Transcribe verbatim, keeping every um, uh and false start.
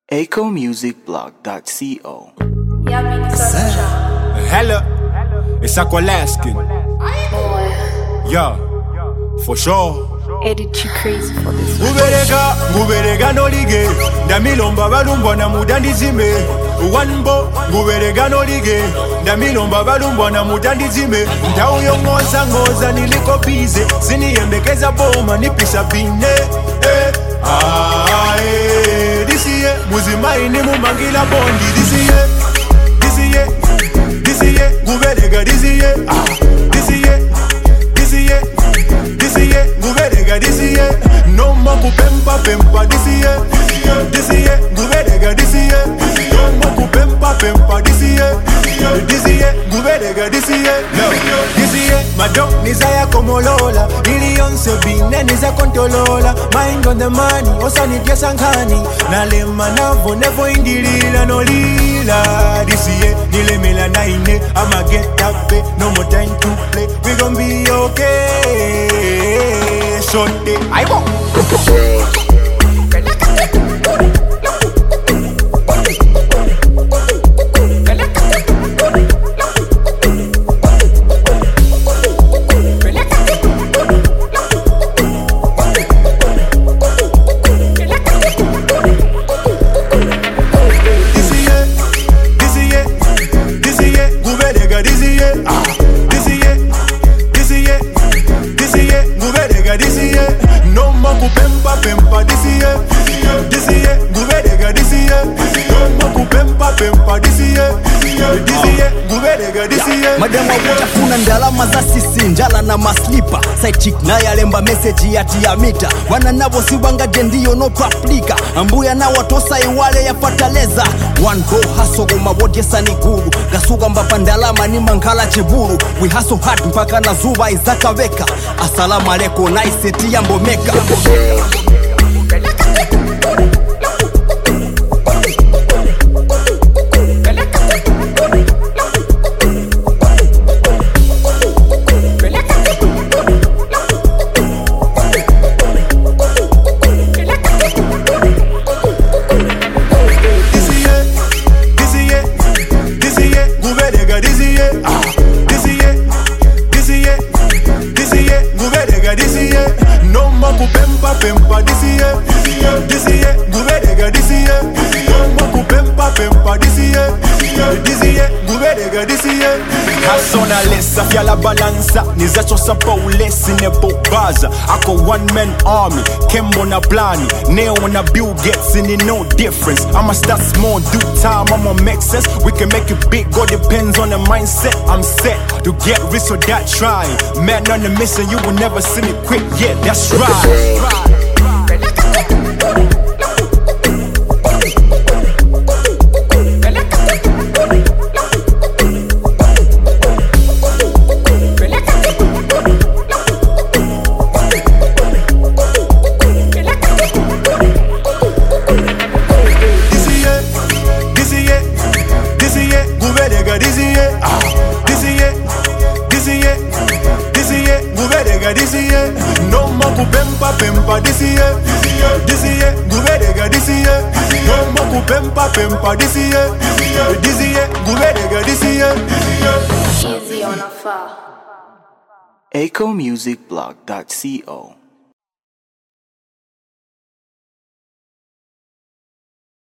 echo music blog dot co. Hella, it's Aqualaskin. Yeah, for sure. Edit you crazy for this one. Nguberega, nguberega no lige. Ndamilomba balumbwa na mudandizime. Wanbo, nguberega no lige. Ndamilomba balumbwa na mudandizime. Ndau yo ngoza ngoza niliko bize. Siniyembekeza boma nipisa bine. Eh, ah, eh. Disiye, muzima ini mumangila bondi. Disiye, disiye, disiye. Nguberega disiye, ah, disiye, disiye, disiye. Nguberega disiye. No more kupempa pempa disiye, disiye. Nguberega disiye. No more kupempa pempa disiye, disiye. Nguberega disiye. No, disiye. Madon nizaya komolola, iliyonse bine niza kontolola. Mind on the money, osa nitya sankani. Nalema navo nevo indilila no lila. Disiye, nilemela naine, I'ma get up, no more time to play. We gon' be okay. Shorty, I won't. No more kupempa pempa disiye, disiye. Nguberega disiye. No more kupempa pempa disiye, disiye. Nguberega disiye. Madama kutafuna ndalama za sisi njala na maslipa. Side chick na yalemba message ya tiamita. Wana nabo siwanga jendiyo no paplika. Ambuya na watosa iwale ya fataleza. One go hustle goma wote sani guru. Gasuga mbapa ndalama ni mangala cheburu. We hustle hard mpaka na zuba izaka weka. Asalamu aleko na iseti ya mbomeka. No more kupempa pempa disiye, disiye. Nguberega disiye. No more kupempa pempa disiye, disiye. Nguberega disiye. Hasona lesa fiala balansa nizacho sapa ulesi nebo baza. Ako one man army, Kembo na plani, Neo na Bill Gates in no difference. I'ma start small, do time, I'ma make sense. We can make it big, God depends on the mindset. I'm set to get rich, so that try. Man on the mission, you will never see me quit. Yeah, that's right. Disiye, no more kupempa pempa disiye, disiye. Nguberega disiye, no more kupempa pempa disiye, disiye. Nguberega disiye. Easy on a far. echo music blog dot co.